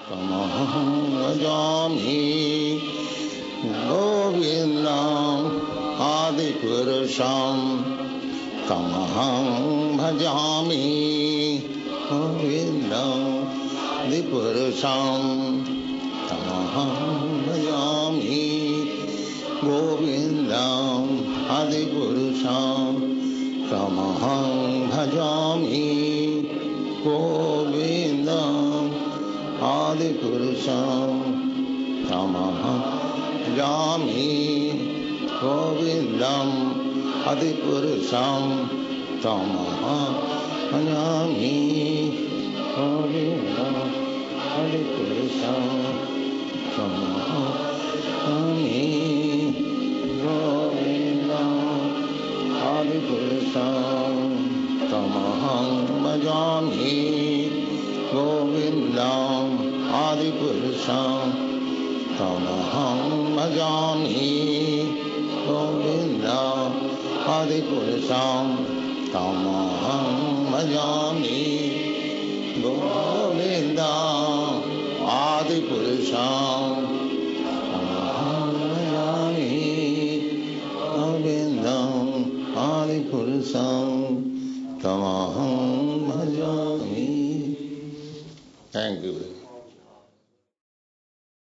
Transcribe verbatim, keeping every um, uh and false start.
tamaham bhajami govindam adipurusham tamaham bhajami govindam adipurusham tamaham bhajami govindam adipurusham tamaham bhajami govindam adipurusham tamaham bhajami govindam adipurusham tamaham bhajami govindam adipurusham tamaham bhajami govindam adipurusham tamaham bhajami govindam adipurusham tamaham bhajami govindam adipurusham tamaham bhajami govindam adipurusham tamaham bhajami govindam adipurusham tamaham bhajami. Thank you.